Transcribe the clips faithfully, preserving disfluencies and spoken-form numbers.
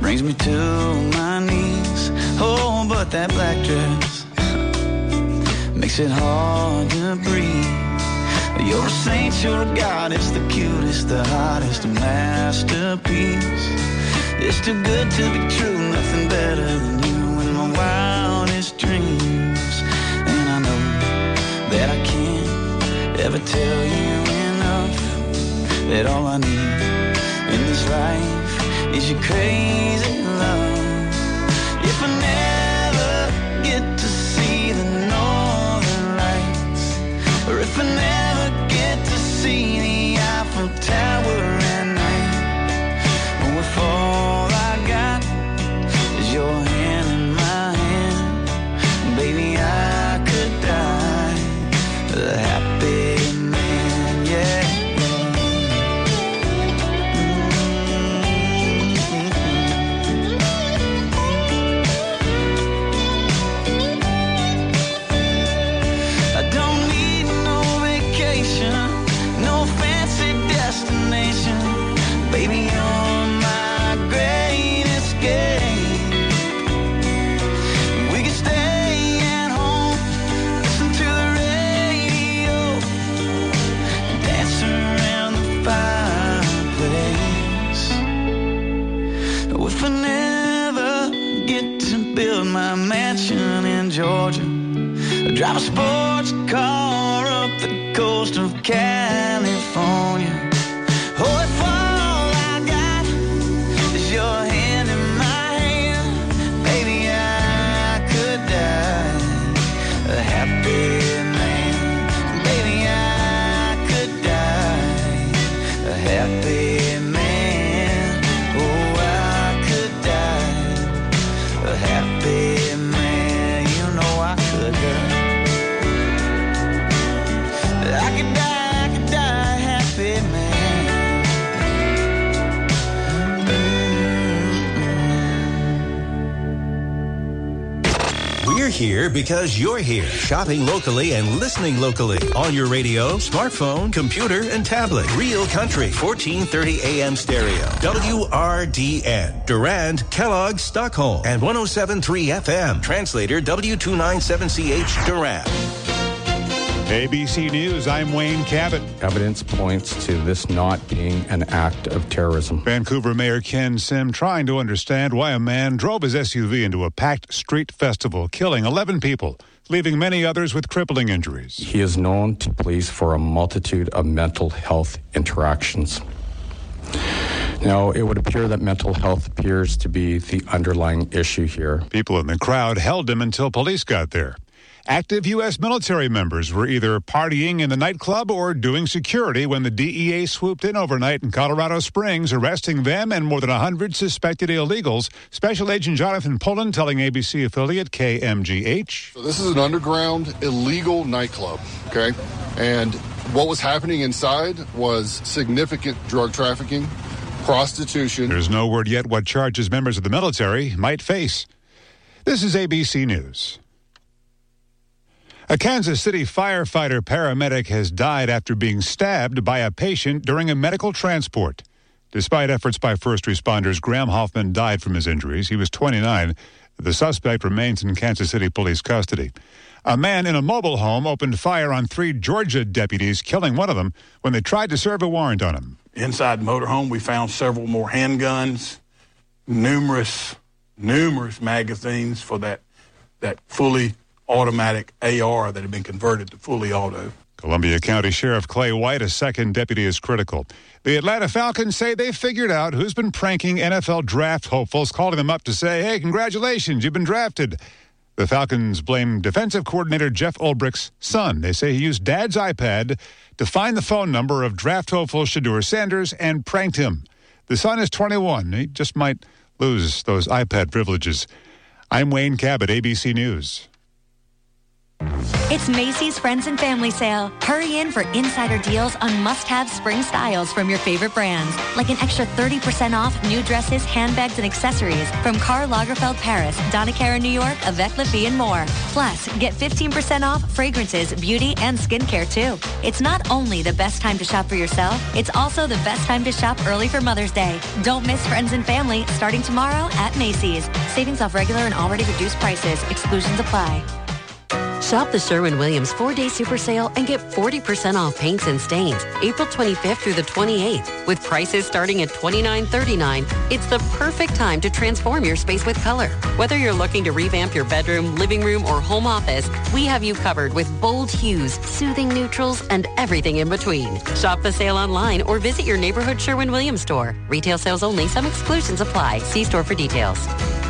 brings me to my knees. Oh, but that black dress makes it hard to breathe. You're a saint, you're a goddess, the cutest, the hottest, a masterpiece. It's too good to be true, nothing better than you in my wildest dreams. And I know that I can't ever tell you enough, that all I need in this life is your crazy love. If I never get to see the northern lights, or if I never get to see the Eiffel Tower at night, or if all I got is your hand in my hand, baby, I could die a happy man, yeah. I don't need no vacation, no fancy destination, baby, you're my great escape. We can stay at home, listen to the radio, dance around the fireplace. If I never get to build my mansion in Georgia, drive a sports car up the coast of California. Oh, if all I got is your hand in my hand, baby, I could die a happy man. Baby, I could die a happy man. Oh, I could die a happy man. You know I could die. I could die, I could die a happy man. We're here because you're here, shopping locally and listening locally on your radio, smartphone, computer, and tablet. Real Country, fourteen thirty A M stereo. W R D N, Durand, Kellogg, Stockholm, and one oh seven point three F M. Translator W two ninety-seven C H, Durand. A B C News, I'm Wayne Cabot. Evidence points to this not being an act of terrorism. Vancouver Mayor Ken Sim trying to understand why a man drove his S U V into a packed street festival, killing eleven people, leaving many others with crippling injuries. He is known to police for a multitude of mental health interactions. Now, it would appear that mental health appears to be the underlying issue here. People in the crowd held him until police got there. Active U S military members were either partying in the nightclub or doing security when the D E A swooped in overnight in Colorado Springs, arresting them and more than one hundred suspected illegals. Special Agent Jonathan Pullen telling A B C affiliate K M G H. So this is an underground illegal nightclub, okay? And what was happening inside was significant drug trafficking, prostitution. There's no word yet what charges members of the military might face. This is A B C News. A Kansas City firefighter paramedic has died after being stabbed by a patient during a medical transport. Despite efforts by first responders, Graham Hoffman died from his injuries. He was twenty-nine. The suspect remains in Kansas City police custody. A man in a mobile home opened fire on three Georgia deputies, killing one of them when they tried to serve a warrant on him. Inside the motorhome, we found several more handguns, numerous, numerous magazines for that that fully automatic A R that had been converted to fully auto. Columbia County Sheriff Clay White, a second deputy, is critical. The Atlanta Falcons say they figured out who's been pranking N F L draft hopefuls, calling them up to say, hey, congratulations, you've been drafted. The Falcons blame defensive coordinator Jeff Ulbricht's son. They say he used Dad's iPad to find the phone number of draft hopeful Shedeur Sanders and pranked him. The son is twenty-one. He just might lose those iPad privileges. I'm Wayne Cabot, A B C News. It's Macy's Friends and Family Sale. Hurry in for insider deals on must-have spring styles from your favorite brands, like an extra thirty percent off new dresses, handbags, and accessories from Karl Lagerfeld Paris, Donna Karan New York, Avec La Fille, and more. Plus, get fifteen percent off fragrances, beauty, and skincare, too. It's not only the best time to shop for yourself, it's also the best time to shop early for Mother's Day. Don't miss Friends and Family starting tomorrow at Macy's. Savings off regular and already reduced prices. Exclusions apply. Shop the Sherwin-Williams four-day super sale and get forty percent off paints and stains April twenty-fifth through the twenty-eighth. With prices starting at twenty-nine thirty-nine, it's the perfect time to transform your space with color. Whether you're looking to revamp your bedroom, living room, or home office, we have you covered with bold hues, soothing neutrals, and everything in between. Shop the sale online or visit your neighborhood Sherwin-Williams store. Retail sales only. Some exclusions apply. See store for details.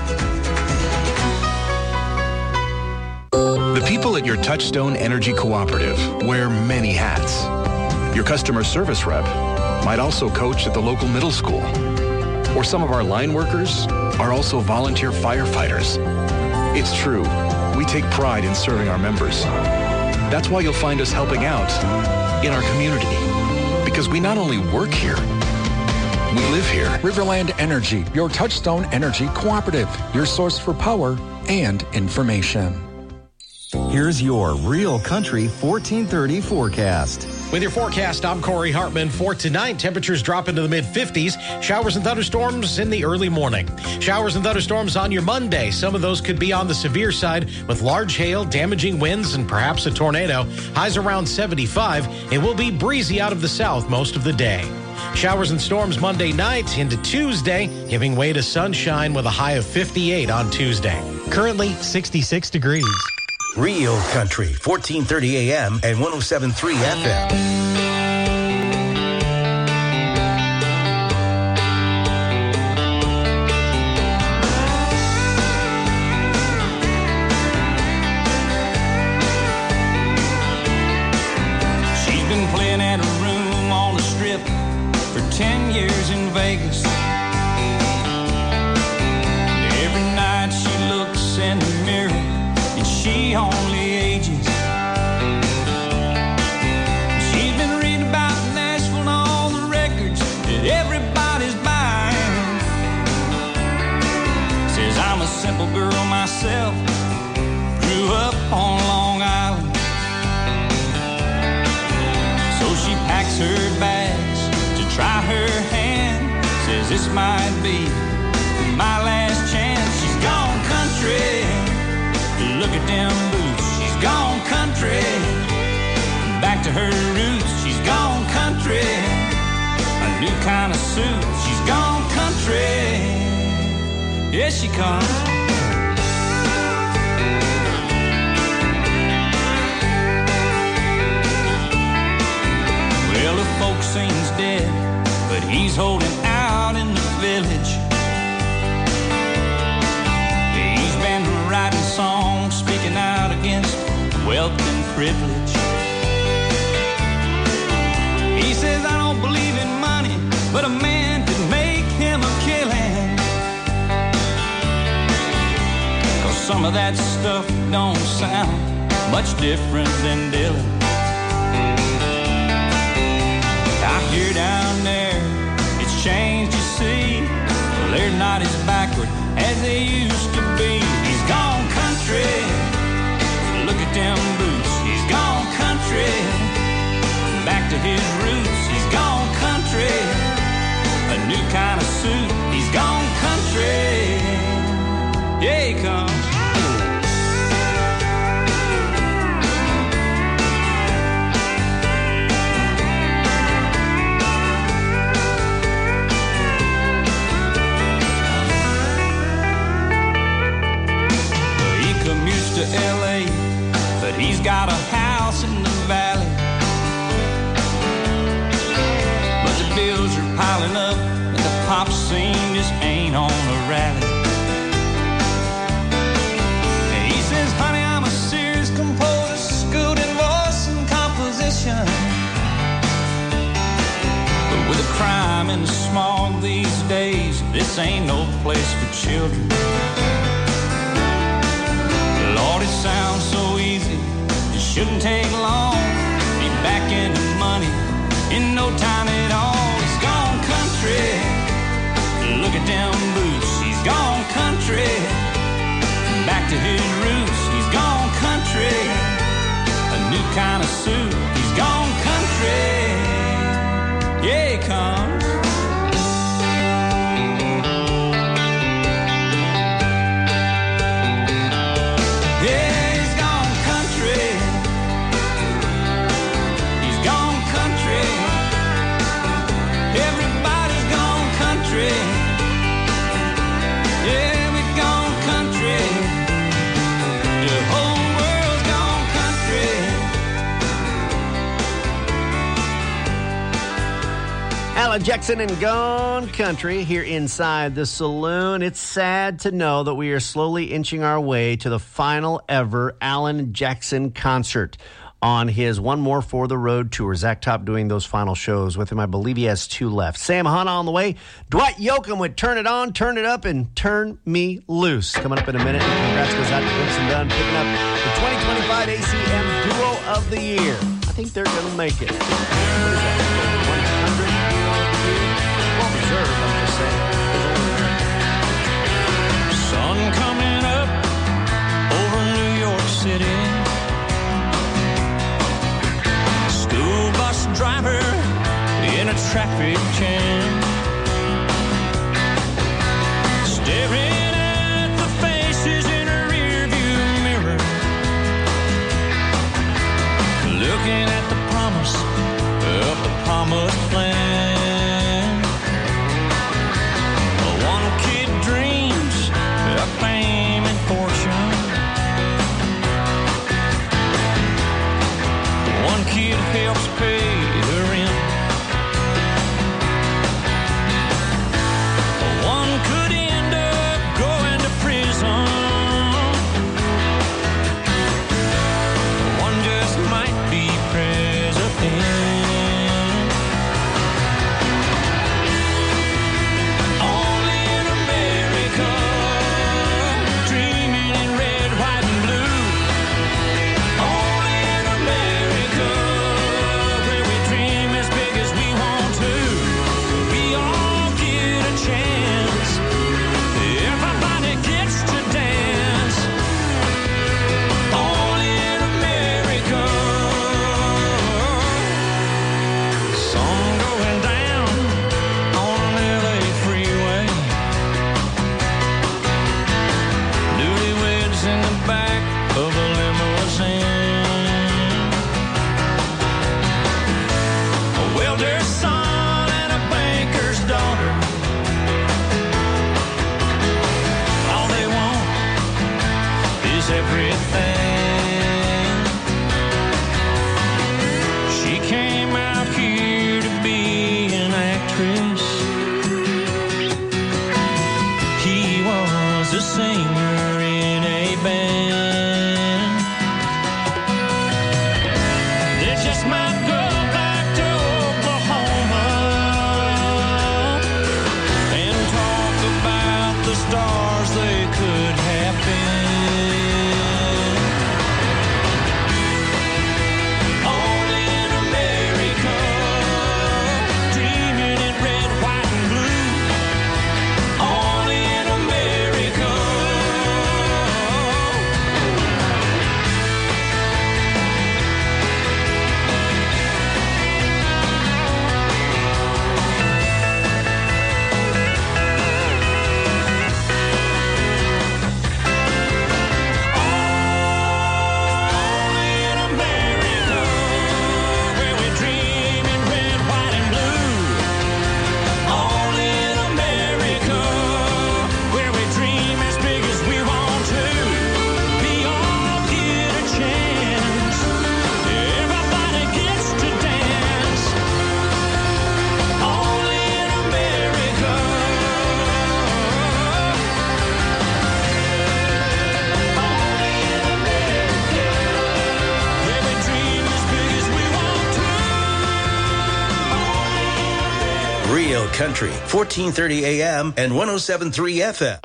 The people at your Touchstone Energy Cooperative wear many hats. Your customer service rep might also coach at the local middle school. Or some of our line workers are also volunteer firefighters. It's true, we take pride in serving our members. That's why you'll find us helping out in our community. Because we not only work here, we live here. Riverland Energy, your Touchstone Energy Cooperative, your source for power and information. Here's your Real Country fourteen thirty forecast. With your forecast, I'm Corey Hartman. For tonight, temperatures drop into the mid-fifties. Showers and thunderstorms in the early morning. Showers and thunderstorms on your Monday. Some of those could be on the severe side with large hail, damaging winds, and perhaps a tornado. Highs around seventy-five. It will be breezy out of the south most of the day. Showers and storms Monday night into Tuesday, giving way to sunshine with a high of fifty-eight on Tuesday. Currently sixty-six degrees. Real Country, fourteen thirty A M and one oh seven point three F M. ten years in Vegas. Every night she looks in the mirror and she only ages. She's been reading about Nashville and all the records that everybody's buying. Says I'm a simple girl myself, grew up on Long Island. So she packs her bags, try her hand, says this might be my last chance. She's gone country, look at them boots. She's gone country, back to her roots. She's gone country, a new kind of suit. She's gone country, here she comes. Well, the folk seems dead, but he's holding out in the village. He's been writing songs, speaking out against wealth and privilege. He says, I don't believe in money, but a man could make him a killing. 'Cause some of that stuff don't sound much different than Dylan. Here down there, it's changed, you see. Well, they're not as backward as they used to be. He's gone country, look at them boots. He's gone country, back to his roots. He's gone country, a new kind of suit. He's gone country, yeah, he comes. To L A, but he's got a house in the valley. But the bills are piling up and the pop scene just ain't on a rally. And he says, honey, I'm a serious composer, schooled in voice and composition. But with the crime and the smog these days, this ain't no place for children. Lord, it sounds so easy to shouldn't take long. Be back in the money in no time at all. He's gone country. Look at them boots. He's gone country. Back to his roots. He's gone country. A new kind of suit. He's gone country. Yeah, he comes. Alan Jackson and Gone Country here inside the saloon. It's sad to know that we are slowly inching our way to the final ever Alan Jackson concert on his One More for the Road tour. Zach Top doing those final shows with him. I believe he has two left. Sam Hanna on the way. Dwight Yoakam with Turn It On, Turn It Up, and Turn Me Loose. Coming up in a minute. Congrats goes out to Vincent Dunn picking up the twenty twenty-five A C M Duo of the Year. I think they're going to make it. What is that? one hundred? Well deserved, I'm just saying. Sun coming up over New York City. School bus driver in a traffic jam. Staring at the faces in a rearview mirror. Looking at the promise of the promised land. One kid dreams of fame and fortune. One kid helps pay the rent. One could end up going to prison. One just might be president. Country, fourteen thirty A M and one oh seven point three F M.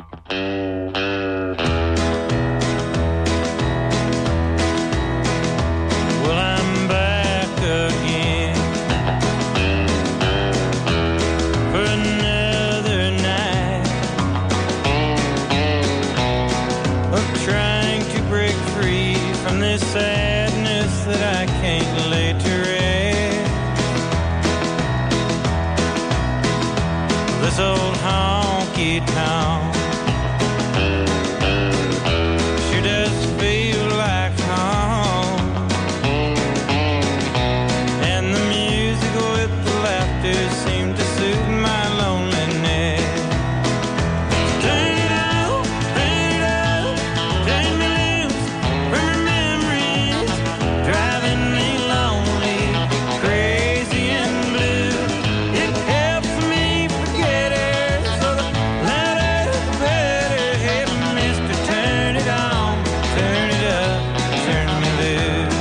this sadness that I can't lay to rest. This old honky tonk sure does feel like home, and the music with the laughter seemed to soothe my loneliness. Turn it up, turn it up, turn me loose from your memories, driving me lonely, crazy and blue. It helps me forget her, so the louder the better. Hey, mister, turn it on, turn it up, turn me loose.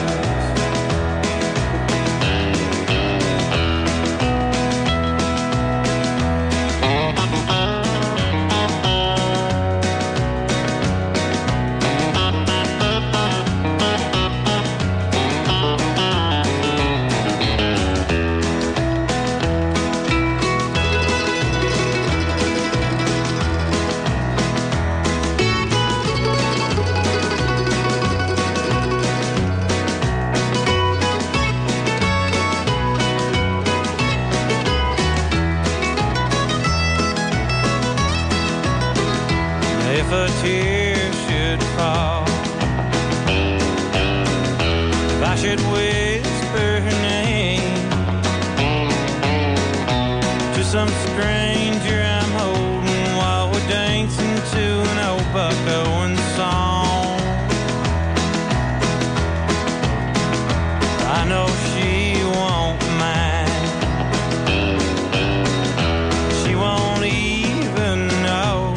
If a tear should fall, if I should whisper her name to some stranger I'm holding while we're dancing to an old Buck Owens song, I know she won't mind. She won't even know.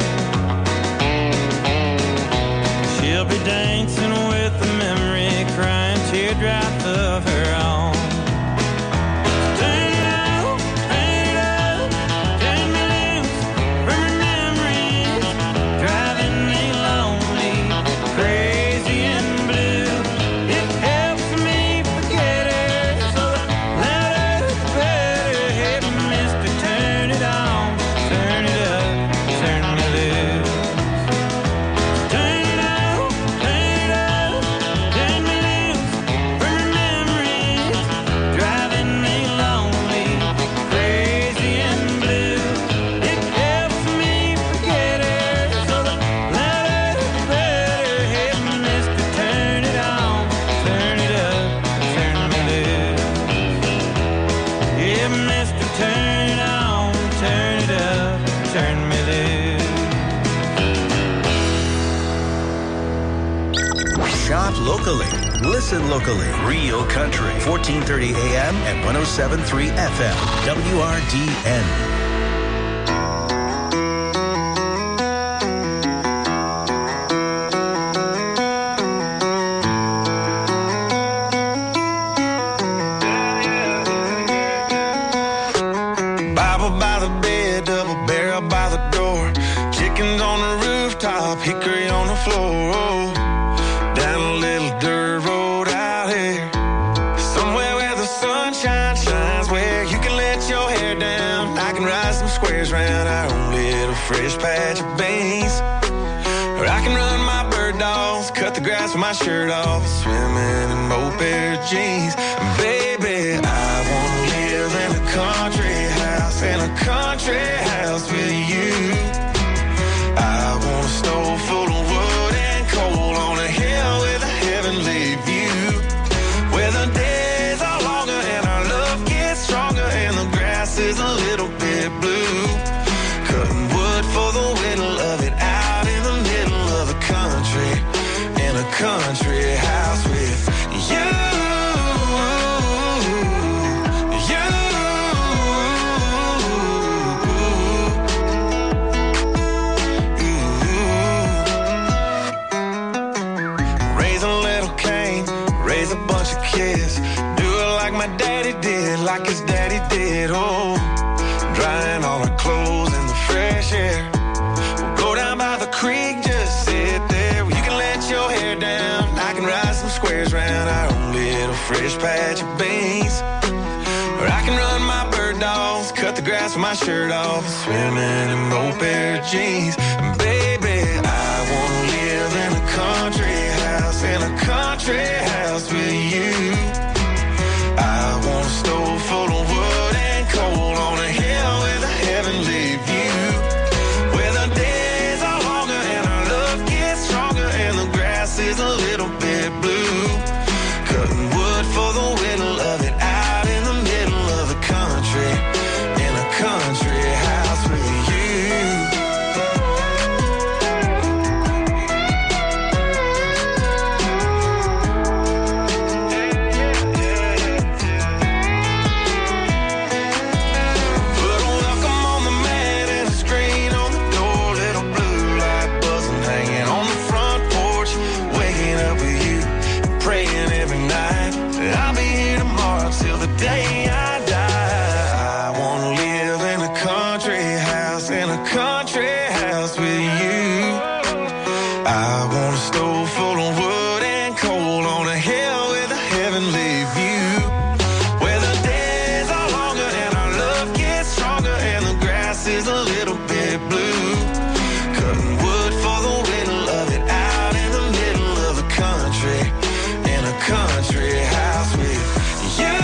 She'll be dancing with the memory, crying teardrops of her own. Turn it up, turn it up, turn me loose from her memories, driving me lonely, crazy and blue. It helps me forget her, so the louder the better. Hey, mister, turn it on, turn it up, turn me loose. Turn it up, turn it up, turn me loose from her memories, driving me lonely, crazy and blue. It helps me forget her, so the louder the better. Hey, mister, turn it on, turn it up, turn me loose. Yeah, mister, turn it on, turn it up, turn me loose. Shop locally. Listen locally. Real Country. fourteen thirty A M and one oh seven point three F M. W R D N. Bible by the bed, double barrel by the door. Chickens on the rooftop, hickory on the floor. Down a little dirt road out here, somewhere where the sunshine shines, where you can let your hair down. I can ride some squares round our own little fresh patch of beans, or I can run my bird dogs, cut the grass with my shirt off, swimming in both pair of jeans. Baby, I wanna live in a country house, in a country house with you. I want a stove full of wood and coal on a hill with a heavenly view, where the days are longer and our love gets stronger and the grass is a little bit blue. Cutting wood for the whittle of it out in the middle of the country, in a country house with you. A bunch of kids, do it like my daddy did, like his daddy did. Oh, drying all our clothes in the fresh air. We'll go down by the creek, just sit there. You can let your hair down, I can ride some squares round our own little fresh patch of beans, or I can run my bird dogs, cut the grass with my shirt off, swimming in both pair of jeans. Baby, I wanna live in a country house, in a country house I want a stove full of wood and coal on a hill with a heavenly view, where the days are longer and our love gets stronger and the grass is a little bit blue. Cutting wood for the winter, love it out in the middle of the country, in a country house with you.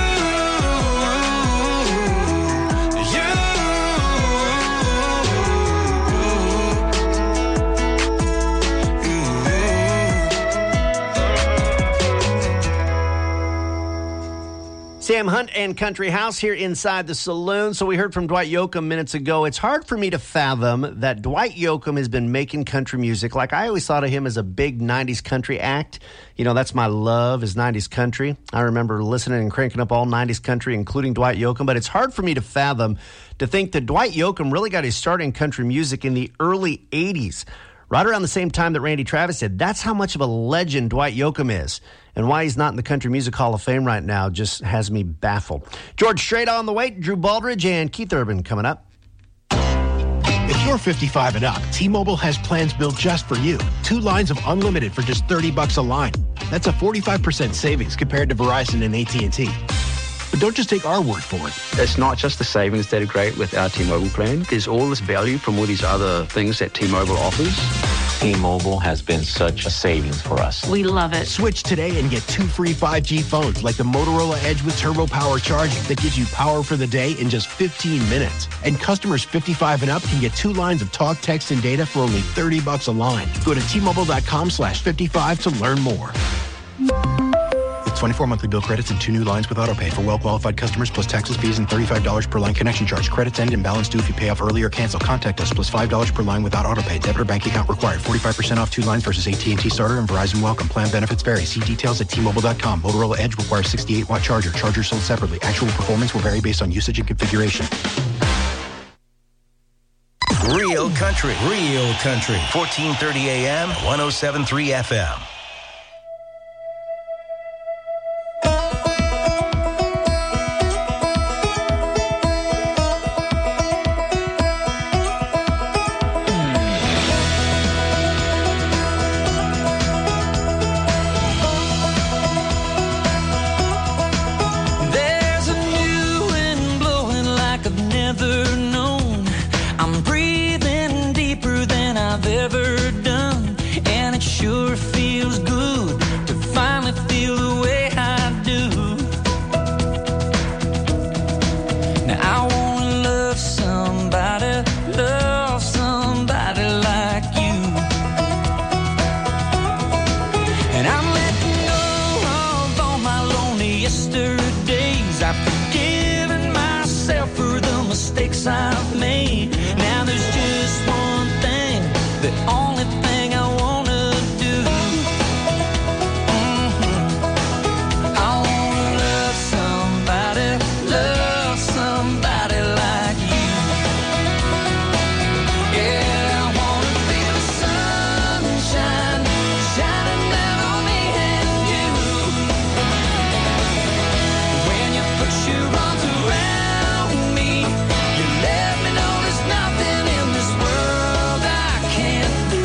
Sam Hunt and Country House here inside the saloon. So we heard from Dwight Yoakam minutes ago. It's hard for me to fathom that Dwight Yoakam has been making country music. Like, I always thought of him as a big nineties country act. You know, that's my love, is nineties country. I remember listening and cranking up all nineties country, including Dwight Yoakam. But it's hard for me to fathom to think that Dwight Yoakam really got his start in country music in the early eighties. Right around the same time that Randy Travis did. That's how much of a legend Dwight Yoakam is. And why he's not in the Country Music Hall of Fame right now just has me baffled. George Strait on the way, Drew Baldridge and Keith Urban coming up. If you're fifty-five and up, T-Mobile has plans built just for you. Two lines of unlimited for just thirty bucks a line. That's a forty-five percent savings compared to Verizon and A T and T. But don't just take our word for it. It's not just the savings that are great with our T-Mobile plan. There's all this value from all these other things that T-Mobile offers. T-Mobile has been such a savings for us. We love it. Switch today and get two free five G phones like the Motorola Edge with Turbo Power charging that gives you power for the day in just fifteen minutes. And customers fifty-five and up can get two lines of talk, text, and data for only thirty bucks a line. Go to T-Mobile.com slash 55 to learn more. With twenty-four monthly bill credits and two new lines with autopay for well-qualified customers, plus taxes, fees, and thirty-five dollars per line connection charge. Credits end and balance due if you pay off early or cancel. Contact us, plus five dollars per line without autopay. Debit or bank account required. forty-five percent off two lines versus A T and T Starter and Verizon Welcome. Plan benefits vary. See details at T Mobile dot com. Motorola Edge requires sixty-eight watt charger. Charger sold separately. Actual performance will vary based on usage and configuration. Real country. Real country. fourteen thirty A M, one oh seven point three F M. Nothing in this world I can't do.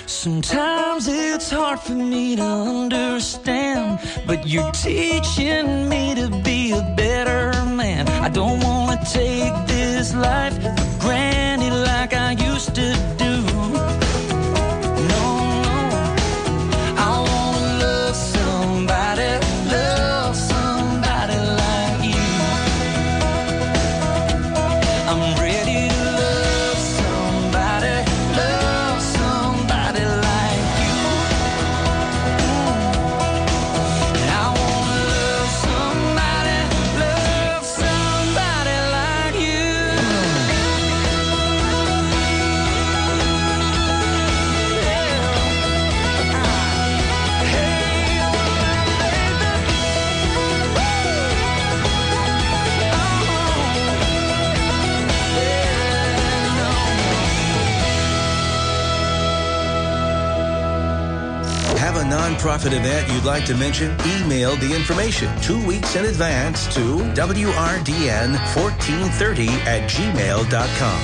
Sometimes it's hard for me to understand, but you're teaching me to be a better man. I don't want to take this life for granted like I used to do. Nonprofit event you'd like to mention? Email the information two weeks in advance to W R D N fourteen thirty at gmail dot com.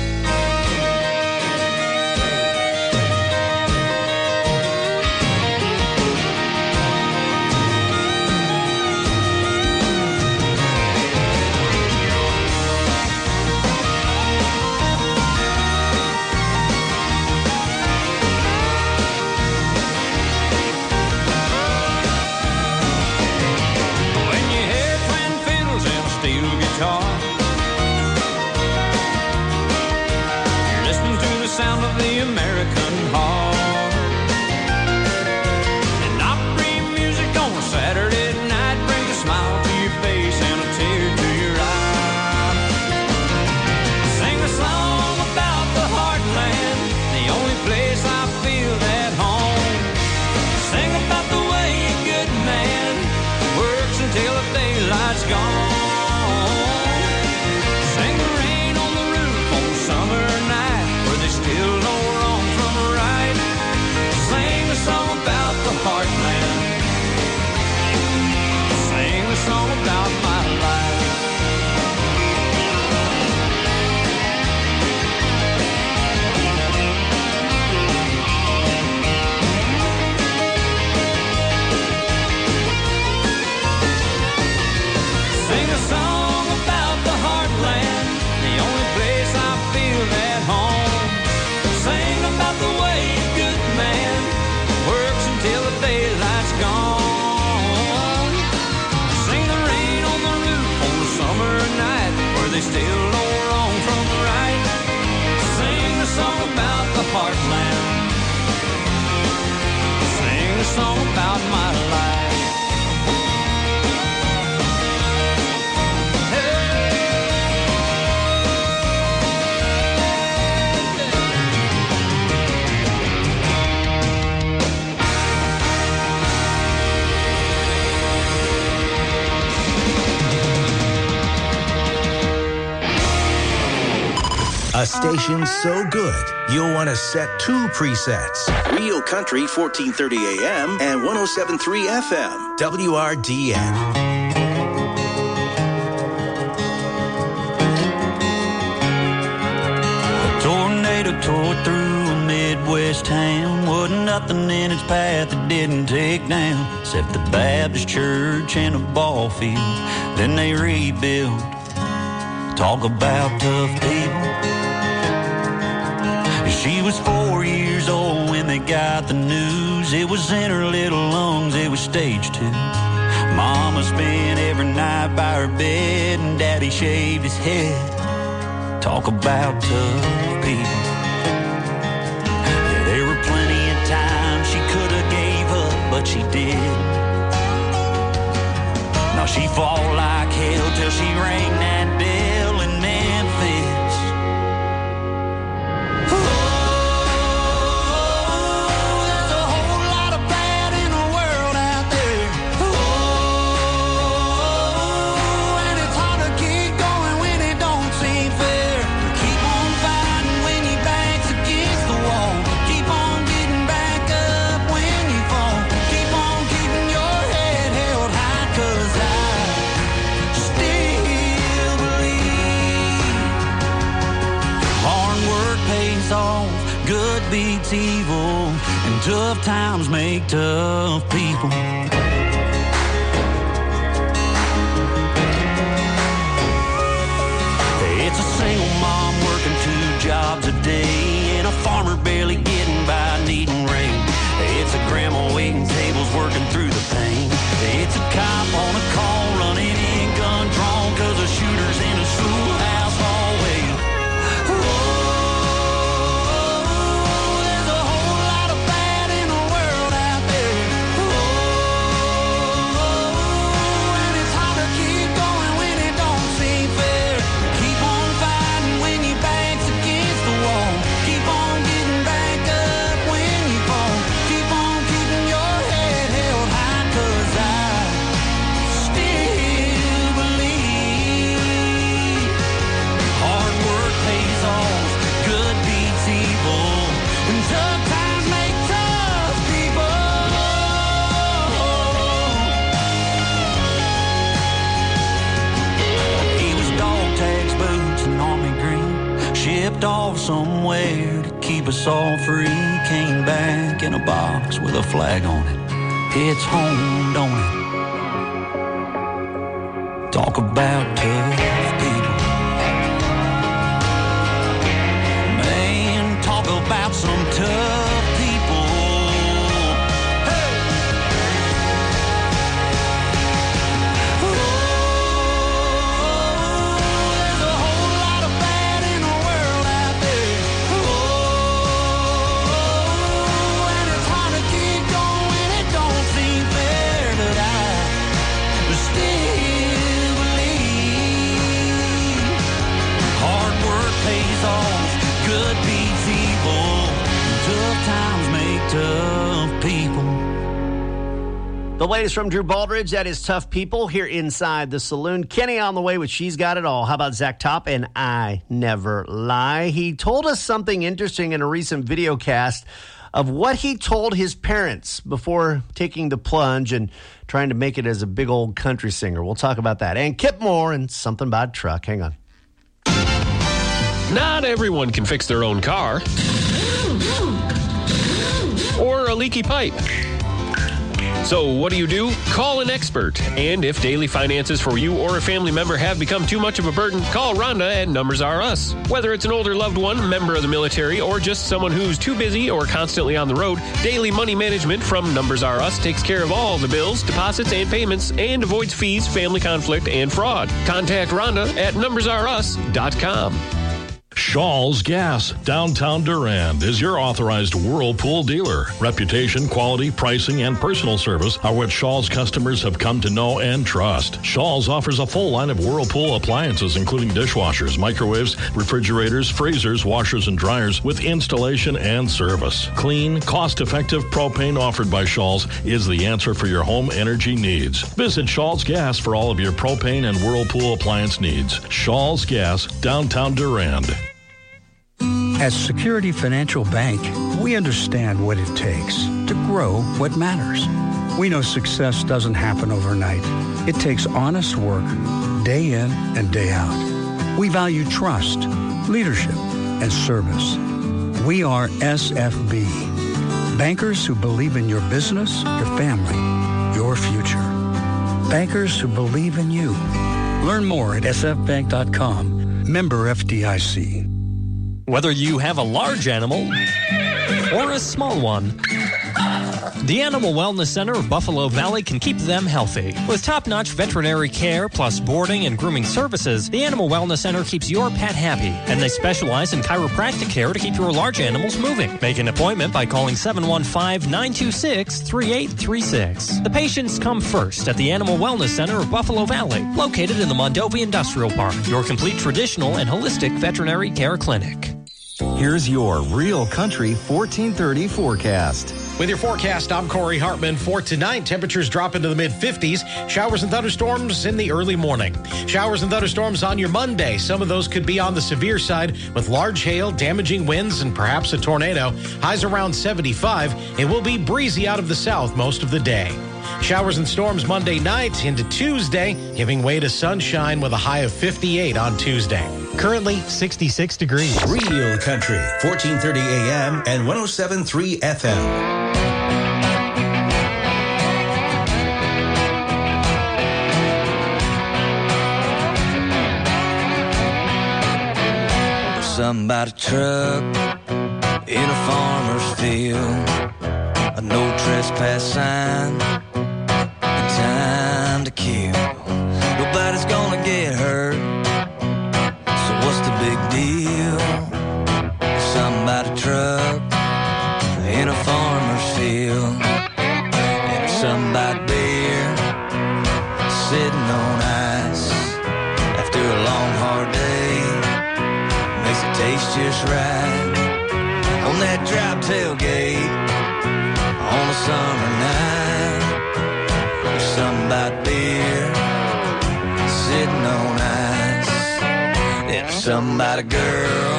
A station so good, you'll want to set two presets. Real Country fourteen thirty A M and one oh seven point three F M, W R D N. A tornado tore through a Midwest town. Wasn't nothing in its path that didn't take down, except the Baptist church and a ball field. Then they rebuilt. Talk about tough people. She was four years old when they got the news. It was in her little lungs, it was stage two. Mama spent every night by her bed, and Daddy shaved his head. Talk about tough people. Yeah, there were plenty of times she could have gave up, but she did. Now she fought like hell till she rang that bell in Memphis. Still And tough times make tough people. It's a single mom working two jobs a day, and a farmer barely getting by needing rain. It's a grandma waiting tables working through the pain. It's a cop on a call running in, gun drawn, cause a shooter's in a schoolhouse hallway. Oh, there's a whole lot of bad in the world out there. Oh, and it's hard to keep going when it don't seem fair. Keep on fighting when your back's against the wall. Keep on getting back up when you fall. Keep on keeping your head held high, cause I still believe hard work pays off, good beats evil, and tough times make tough people. He was dog tags, boots, and army green, shipped off somewhere to keep us all free. Came back in a box with a flag on it. It's home, don't it? Talk about tough people. Man, talk about some tough people. Hey! Oh, there's a whole lot of bad in the world out there. Oh, and it's hard to keep going, it don't seem fair, but I still believe hard work pays off, good beats evil, tough times make tough people. The latest from Drew Baldridge, that is Tough People, here inside the saloon. Kenny on the way with She's Got It All. How about Zach Top and I Never Lie? He told us something interesting in a recent video cast of what he told his parents before taking the plunge and trying to make it as a big old country singer. We'll talk about that. And Kip Moore and something about a truck. Hang on. Not everyone can fix their own car or a leaky pipe. So what do you do? Call an expert. And if daily finances for you or a family member have become too much of a burden, call Rhonda at Numbers R Us. Whether it's an older loved one, member of the military, or just someone who's too busy or constantly on the road, Daily Money Management from Numbers R Us takes care of all the bills, deposits, and payments, and avoids fees, family conflict, and fraud. Contact Rhonda at numbers r us dot com. Shaw's Gas, downtown Durand, is your authorized Whirlpool dealer. Reputation, quality, pricing, and personal service are what Shaw's customers have come to know and trust. Shaw's offers a full line of Whirlpool appliances, including dishwashers, microwaves, refrigerators, freezers, washers, and dryers, with installation and service. Clean, cost-effective propane offered by Shaw's is the answer for your home energy needs. Visit Shaw's Gas for all of your propane and Whirlpool appliance needs. Shaw's Gas, downtown Durand. At Security Financial Bank, we understand what it takes to grow what matters. We know success doesn't happen overnight. It takes honest work, day in and day out. We value trust, leadership, and service. We are S F B, bankers who believe in your business, your family, your future. Bankers who believe in you. Learn more at s f bank dot com. Member F D I C. Whether you have a large animal or a small one, the Animal Wellness Center of Buffalo Valley can keep them healthy. With top-notch veterinary care plus boarding and grooming services, the Animal Wellness Center keeps your pet happy, and they specialize in chiropractic care to keep your large animals moving. Make an appointment by calling seven one five, nine two six, three eight three six. The patients come first at the Animal Wellness Center of Buffalo Valley, located in the Mondovi Industrial Park, your complete traditional and holistic veterinary care clinic. Here's your Real Country fourteen thirty forecast. With your forecast, I'm Corey Hartman. For tonight, temperatures drop into the mid-fifties. Showers and thunderstorms in the early morning. Showers and thunderstorms on your Monday. Some of those could be on the severe side with large hail, damaging winds, and perhaps a tornado. Highs around seventy-five. It will be breezy out of the south most of the day. Showers and storms Monday night into Tuesday, giving way to sunshine with a high of fifty-eight on Tuesday. Currently sixty-six degrees. Real Country, fourteen thirty A M and one oh seven point three F M. Somebody truck in a farmer's field, a no trespass sign, and time to kill. Nobody's gonna get hurt, so what's the big deal? Somebody truck in a farmer's field, and somebody beer sitting on ice after a long hard day makes it taste just right on that drop tailgate on a summer night. There's somebody beer sitting on ice, and somebody girl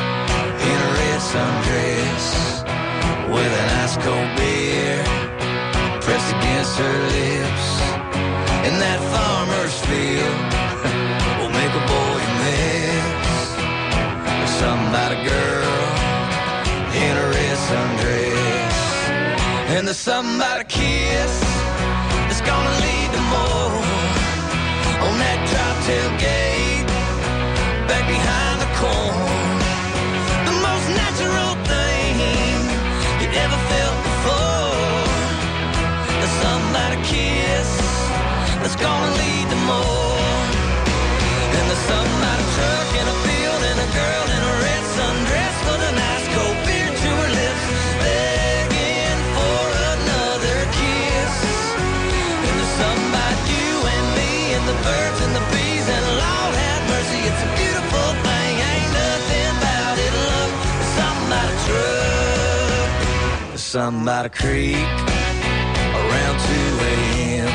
in a red sundress with an ice cold beer pressed against her lips. In that farmer's field will make a boy miss. There's somebody girl in a red sundress, and there's somebody kiss that's gonna lead to more on that drop tailgate back behind the corn. The most natural thing you ever felt before. There's somebody kiss that's gonna lead to more. And there's somebody truck in a field and a girl in a red sundress with an ice cold beer to her lips, begging for another kiss. And there's somebody you and me and the birds and the bees, and Lord have mercy, it's a beautiful thing. Ain't nothing about it, love. There's somebody truck, there's somebody creek around two a.m.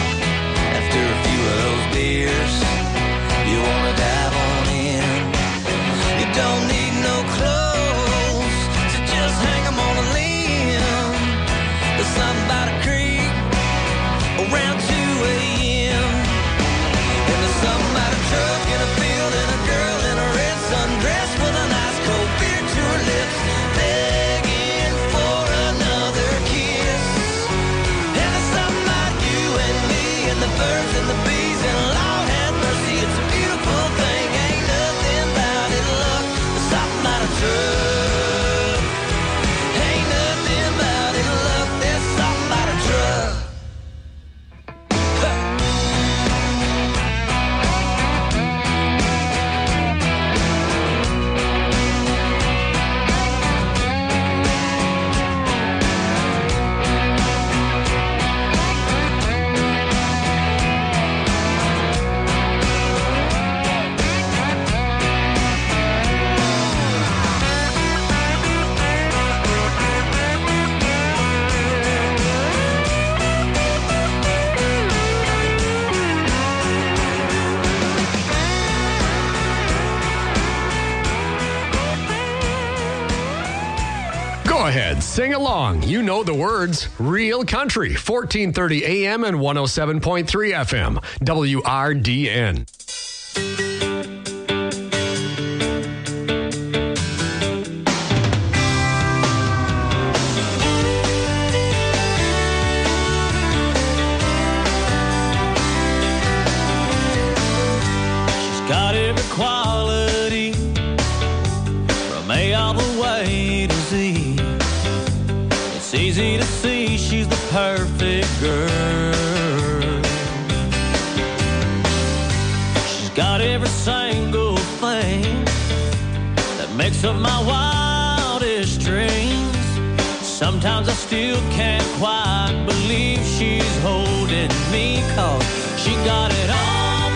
After a few of those beers, you wanna dive on in. You don't need no clothes, so just hang 'em on a limb. There's somebody creek around two a.m. And there's somebody truck in a field and a girl in a red sundress with an ice cold beer to her lips, begging for another kiss. And there's somebody you and me and the birds and the bees, and Lord have mercy, it's a beautiful thing. Ain't nothing about it, love. There's something about a truck. Ain't nothing about it, love. There's something about a truck. Go ahead, sing along. You know the words. Real Country, fourteen thirty A M and one oh seven point three F M, W R D N. Got every quality from A all the way to Z. It's easy to see she's the perfect girl. She's got every single thing that makes up my wildest dreams. Sometimes I still can't quite believe she's holding me, 'cause she got it all.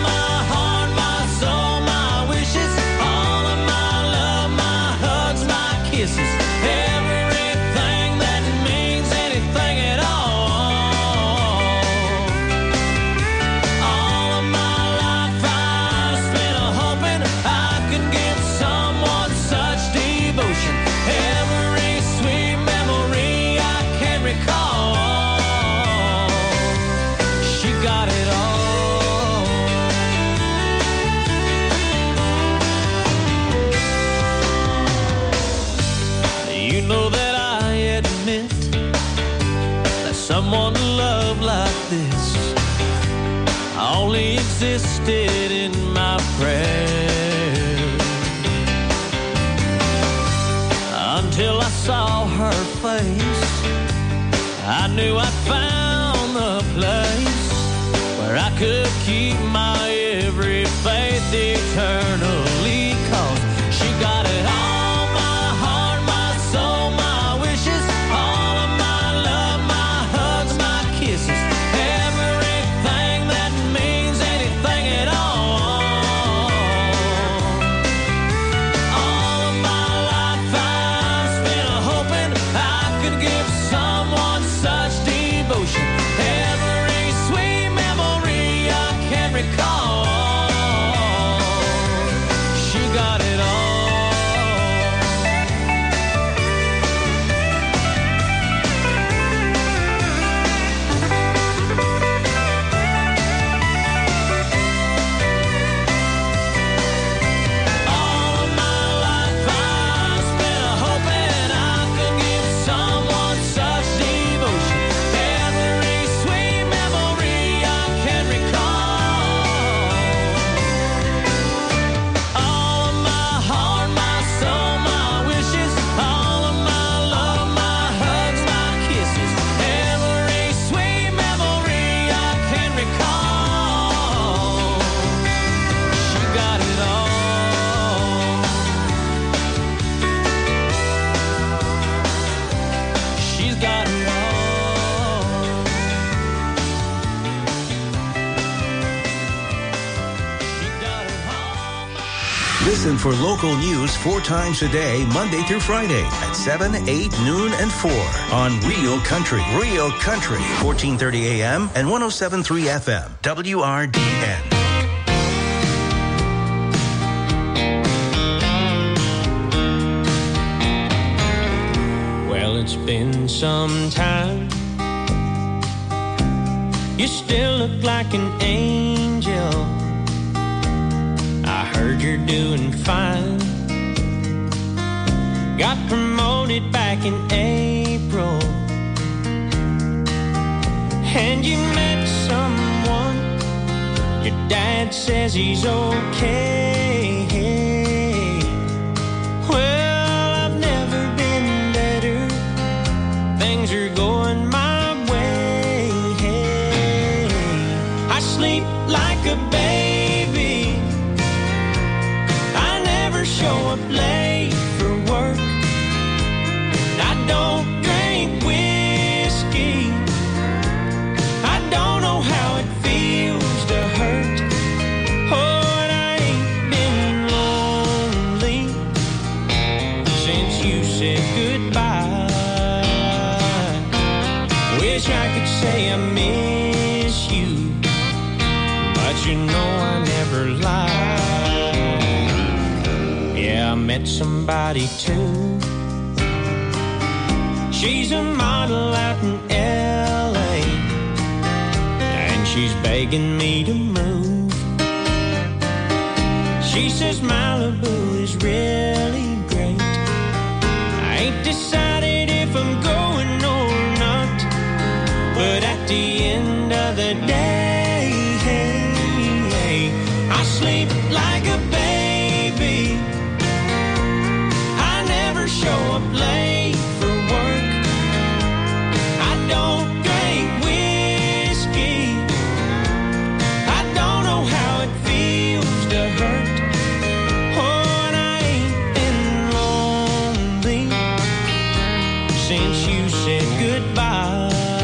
Kisses, everything that means anything at all. All of my life I spent hoping I could give someone such devotion. Every sweet memory I can recall. She got it all. You know that I admit that someone to love like this only existed in my prayers. saw her face, I knew I'd found the place where I could keep my every faith eternally, 'cause she got it all, my heart, my soul, my wishes, all of my love, my hugs, my kisses, everything that means anything at all. All of my life I've spent hoping I could give someone such devotion, every sweet memory I can recall. She got it all. All of my life I've spent hoping I could give someone such devotion, every sweet memory I can recall. All of my heart, my soul, my wishes, all of my love, my hugs, my kisses, every sweet memory I can recall. She got it all. She's got it all. She got it all. Listen for local news four times a day, Monday through Friday at seven, eight, noon, and four on Real Country. Real Country, fourteen thirty A M and one oh seven point three F M, W R D N. Well, it's been some time. You still look like an angel. I heard you're doing fine. Got promoted back in April, and you met someone. Your dad says he's okay. Well, I've never been better. Things are going my way. I sleep like a baby. I never show up late for work. I don't drink whiskey. I don't know how it feels to hurt. Oh, and I ain't been lonely since you said goodbye. Wish I could say I miss you, but you know I never lie. Yeah, I met somebody too. She's a model out in L A, and she's begging me to move. She says Malibu is really great. I ain't decided if I'm going or not, but at the end of the day, I sleep like a baby. I never show up late for work. I don't drink whiskey. I don't know how it feels to hurt. Oh, and I ain't been lonely since you said goodbye.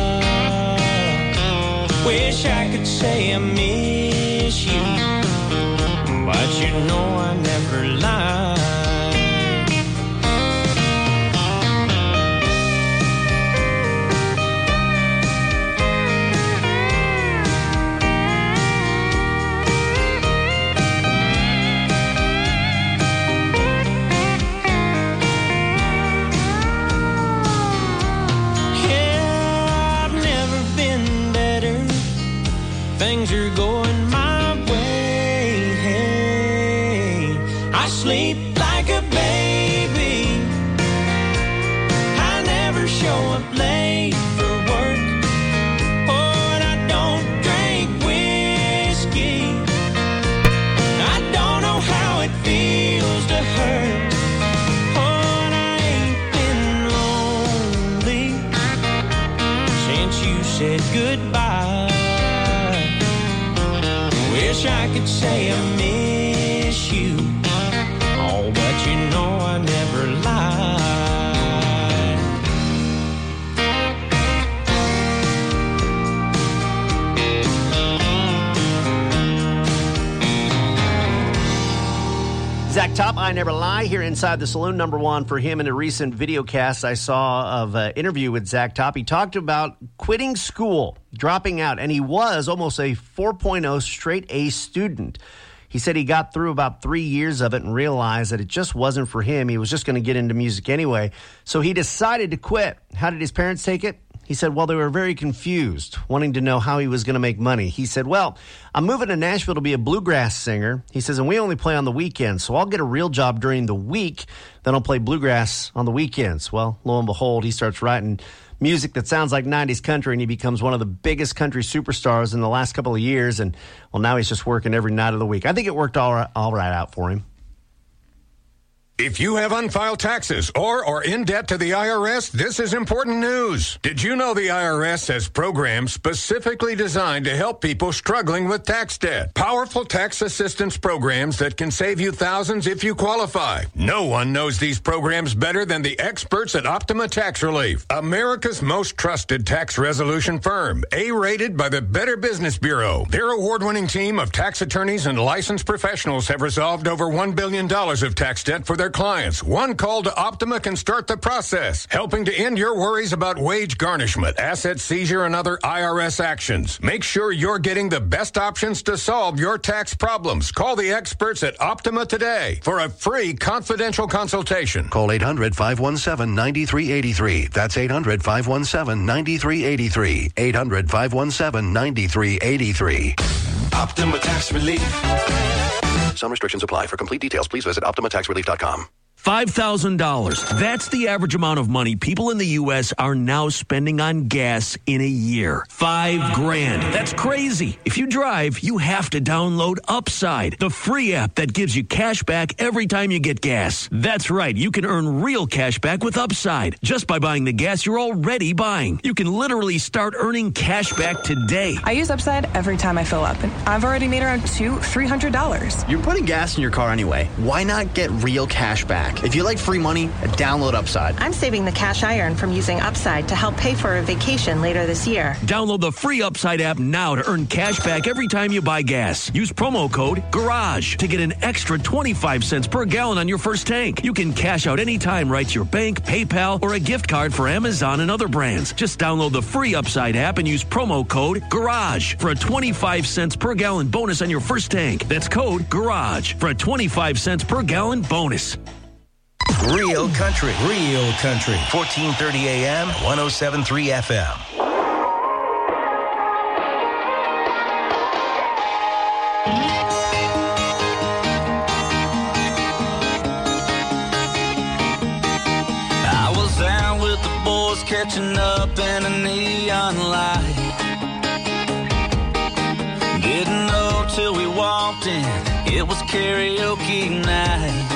Wish I could say I miss you, but you know I never lie. Yeah, I've never been better. Things are going my way. said goodbye. Wish I could say I miss you. Oh, but you know I never lied. Zach Top, I Never Lie, here inside the saloon. Number one for him in a recent video cast I saw of an interview with Zach Top. He talked about quitting school, dropping out, and he was almost a four point oh straight A student. He said he got through about three years of it and realized that it just wasn't for him. He was just going to get into music anyway. So he decided to quit. How did his parents take it? He said, well, they were very confused, wanting to know how he was going to make money. He said, well, I'm moving to Nashville to be a bluegrass singer. He says, and we only play on the weekends, so I'll get a real job during the week, then I'll play bluegrass on the weekends. Well, lo and behold, he starts writing music that sounds like nineties country, and he becomes one of the biggest country superstars in the last couple of years, and, well, now he's just working every night of the week. I think it worked all right, all right out for him. If you have unfiled taxes or are in debt to the I R S, this is important news. Did you know the I R S has programs specifically designed to help people struggling with tax debt? Powerful tax assistance programs that can save you thousands if you qualify. No one knows these programs better than the experts at Optima Tax Relief, America's most trusted tax resolution firm, A-rated by the Better Business Bureau. Their award-winning team of tax attorneys and licensed professionals have resolved over one billion dollars of tax debt for their clients. One call to Optima can start the process, helping to end your worries about wage garnishment, asset seizure, and other I R S actions. Make sure you're getting the best options to solve your tax problems. Call the experts at Optima today for a free confidential consultation. Call eight hundred, five one seven, nine three eight three. That's eight hundred, five one seven, nine three eight three. eight hundred, five one seven, nine three eight three. Optima Tax Relief. Some restrictions apply. For complete details, please visit optima tax relief dot com. five thousand dollars. That's the average amount of money people in the U S are now spending on gas in a year. Five grand. That's crazy. If you drive, you have to download Upside, the free app that gives you cash back every time you get gas. That's right. You can earn real cash back with Upside just by buying the gas you're already buying. You can literally start earning cash back today. I use Upside every time I fill up, and I've already made around two, three hundred dollars. You're putting gas in your car anyway. Why not get real cash back? If you like free money, download Upside. I'm saving the cash I earn from using Upside to help pay for a vacation later this year. Download the free Upside app now to earn cash back every time you buy gas. Use promo code GARAGE to get an extra twenty-five cents per gallon on your first tank. You can cash out anytime right to your bank, PayPal, or a gift card for Amazon and other brands. Just download the free Upside app and use promo code GARAGE for a twenty-five cents per gallon bonus on your first tank. That's code GARAGE for a twenty-five cents per gallon bonus. Real country, real country. fourteen thirty A M, one oh seven point three F M. I was out with the boys catching up in a neon light. Didn't know till we walked in, it was karaoke night.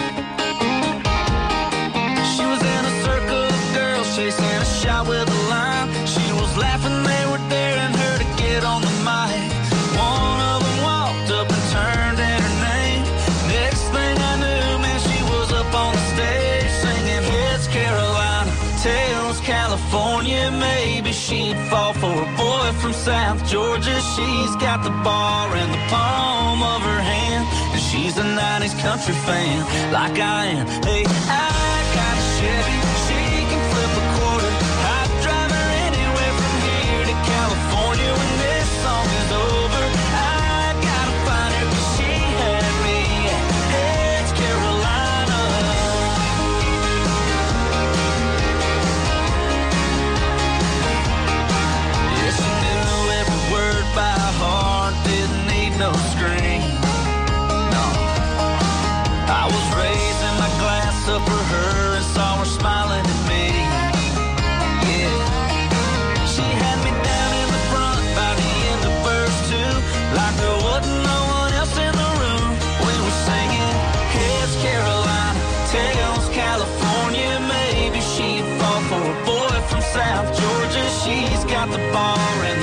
She was in a circle of girls chasing a shot with a line. She was laughing, they were daring her to get on the mic. One of them walked up and turned in her name. Next thing I knew, man, she was up on the stage singing Heads Carolina, Tails California. Maybe she'd fall for a boy from South Georgia. She's got the bar in the palm of her hand, and she's a nineties country fan like I am. Hey, I Chevy, she can flip a quarter. I'd drive her anywhere from here to California when this song is over. I gotta find her 'cause she had me at Heads Carolina. Yeah, she knew every word by heart, didn't need no screen. No, I was raising my glass up for her and saw her smiling at me. Yeah, she had me down in the front by the end of verse two, like there wasn't no one else in the room. We were singing Heads Carolina, Tails California. Maybe she'd fall for a boy from South Georgia. She's got the bar and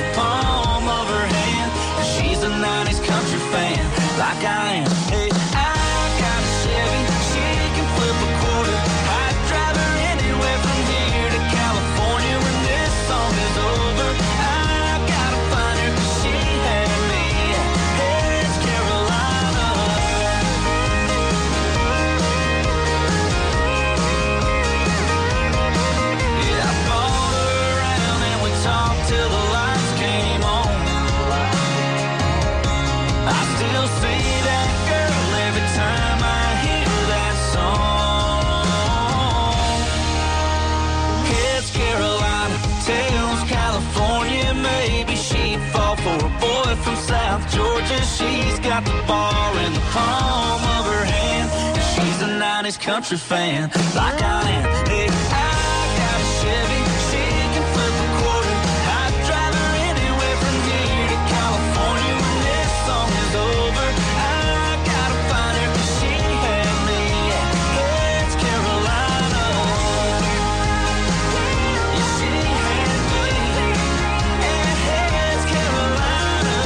South Georgia. She's got the bar in the palm of her hand. She's a nineties country fan, like I am. Hey, I got a Chevy, she can flip a quarter. I'd drive her anywhere from here to California when this song is over. I gotta find her 'cause she had me at Heads Carolina. Yeah, she had me at Heads Carolina.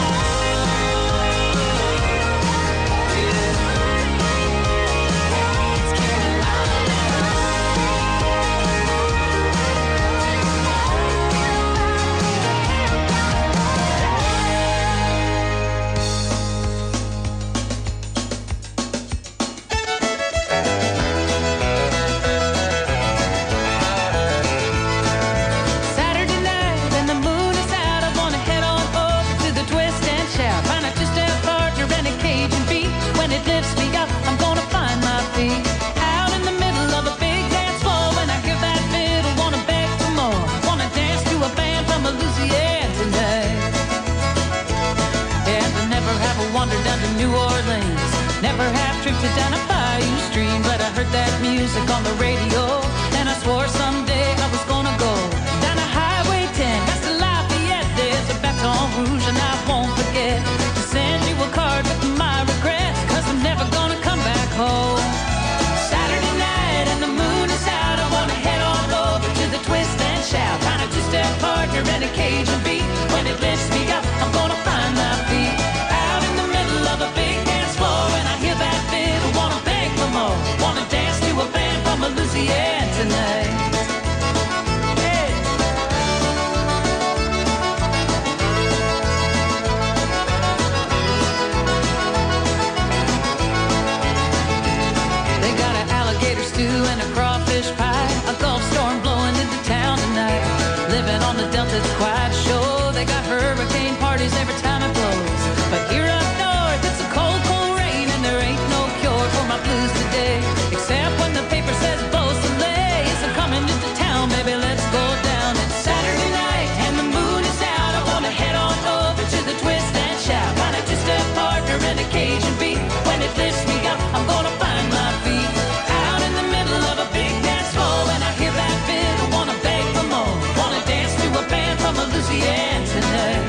Saturday night and the moon is out. I wanna head on over to the Twist and Shout. Find a two-step partner and a Cajun beat. When it lifts me up, I'm gonna find my feet. Out in the middle of a big dance floor. When I hear that fiddle, wanna beg for more. Wanna dance to a band from Louisiana tonight. And I never have a wander down to New Orleans. Never have drifted down a bayou stream. But I heard that music on the radio, and I swore someday I was gonna go down a Highway ten, past the Lafayette. There's a Baton Rouge, and I won't forget to send you a card with my regrets, 'cause I'm never gonna come back home. Saturday night and the moon is out. I wanna head on over to the Twist and Shout. Find a two-step partner and a Cajun beat. When it lifts me up, I'm gonna find my feet. Out in the middle of a big dance floor, and I hear that fiddle, wanna beg for more. Wanna dance to a band from Louisiana tonight. Hey. They got an alligator stew and a crawfish pie. A Gulf storm blowing into town tonight. Living on the Delta, it's quite sure. They got hurricane parties every time it blows. But here up north, it's a cold, cold rain, and there ain't no cure for my blues today. Except when the paper says Beausoleil is coming into town, baby, let's go down. It's Saturday night and the moon is out. I wanna head on over to the Twist and Shout. Find a two-step partner and a Cajun beat. When it lifts me up, I'm gonna find my feet. Out in the middle of a big dance floor, and I hear that fiddle, wanna beg for more. Wanna dance to a band from Louisiana tonight.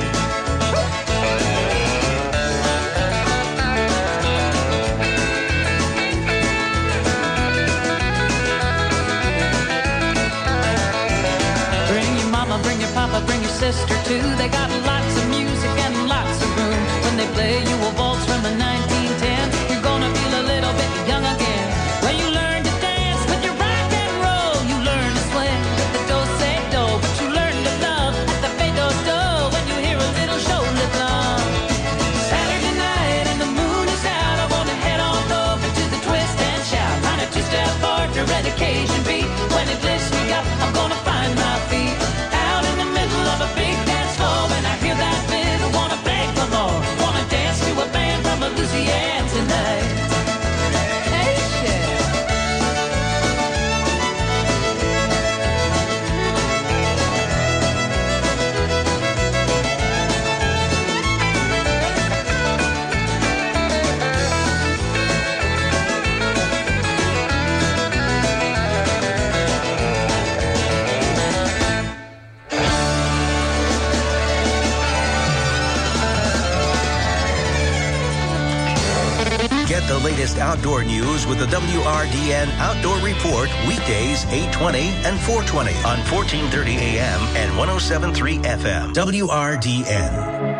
Bring your mama, bring your papa, bring your sister too. They got lots of music and lots of room. When they play you a waltz from the nineteen ten, you're gonna feel a little bit young again. When you learn to dance with your rock and roll, you learn to swing with the do-say-do, but you learn to love at the fe-do-do when you hear a little shoulder thump. Saturday night and the moon is out. I wanna head on over to the Twist and Shout. Find a two-step partner and a Cajun beat. When it lifts me up, I'm gonna find my feet. Out in the middle of a big dance floor, when I hear that fiddle, wanna beg for more. Wanna dance to a band from Louisiana tonight. Hey, shit. Get the latest outdoor news with the W R D N Outdoor Report weekdays eight twenty and four twenty on fourteen thirty A M and one oh seven point three F M. W R D N.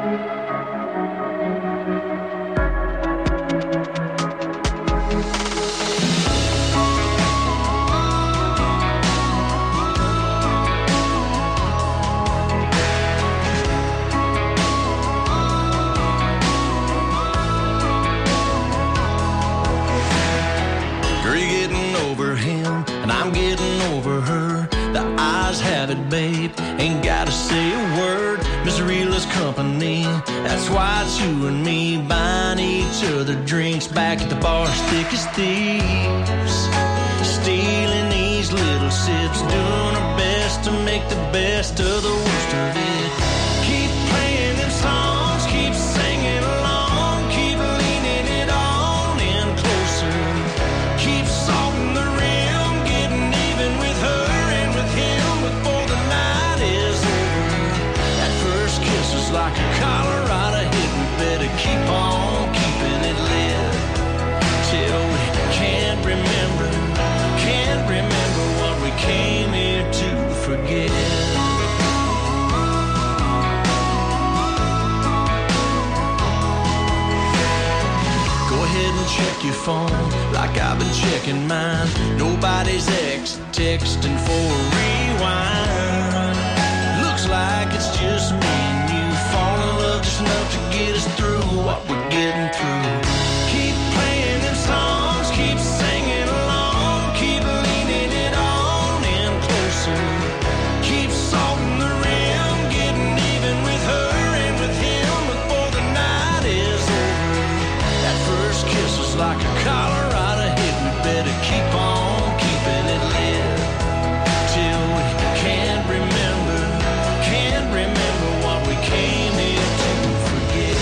Babe, ain't gotta say a word. Misery loves company. That's why it's you and me buying each other drinks back at the bar, thick as thieves. Stealing these little sips, doing our best to make the best of the worst of it. Keep playing them songs, keep singing along. phone like I've been checking mine. Nobody's ex texting for a rewind. Looks like it's just me and you. Fall in love just enough to get us through what we're getting through. Keep playing them songs, keep singing along, keep leaning it on in closer. Keep salting the rim, getting even with her and with him before the night is over. That first kiss was like a Colorado hit. We better keep on keeping it lit till we can't remember, can't remember what we came here to forget.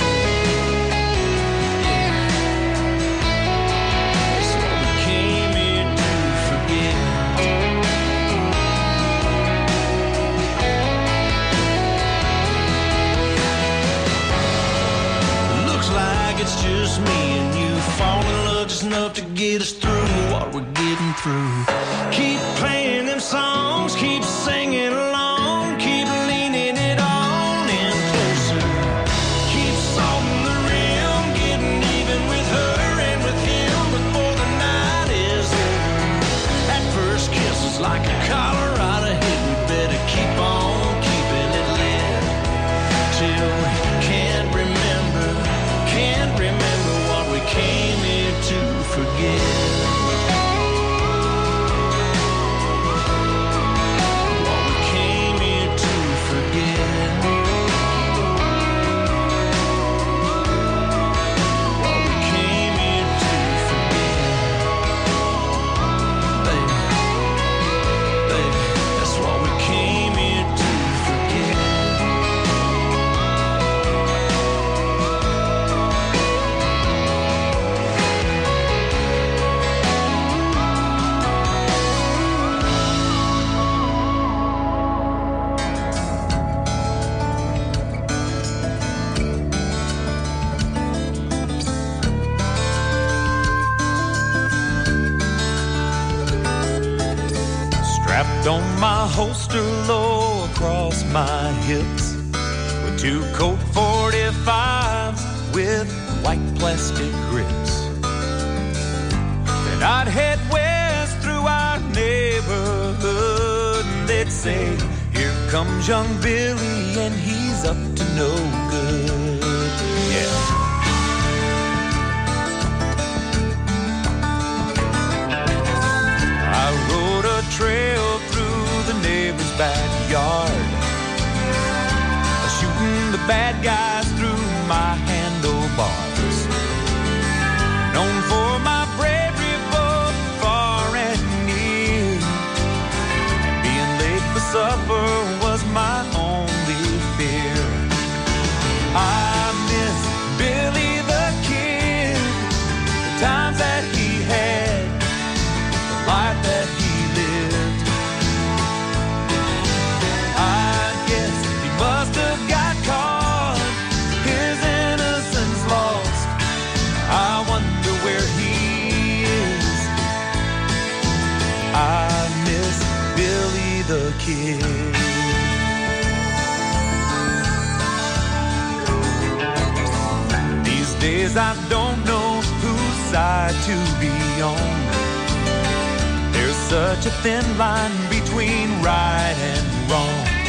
That's what we came here to forget. Looks like it's just me and you. Fall in love just enough to get us through what we're getting through. Keep playing them songs, keep singing along, keep leaning it on in closer. Keep salting the rim, getting even with her and with him before the night is over. That first kiss was like a Colorado hit. We better keep on keeping it lit till we can't remember, can't remember what we came here to forget. What we came here to forget. What we came here to forget. Baby, baby, that's what we came here to forget. Strapped on my holster low across my hips with two Colt forty-fives with white plastic grips. Then I'd head west through our neighborhood and they'd say, here comes young Billy and he's up to no good. Yeah. I rode a trail through the neighbor's backyard, shooting the bad guys through my handlebars. Known for my bravery both far and near, and being late for supper was my only fear. I miss Billy the Kid, the times that he had, the life that he lived. I guess he must have got caught, his innocence lost. I wonder where he is. I miss Billy the Kid. These days I don't know whose side to be on. There's such a thin line between right and wrong.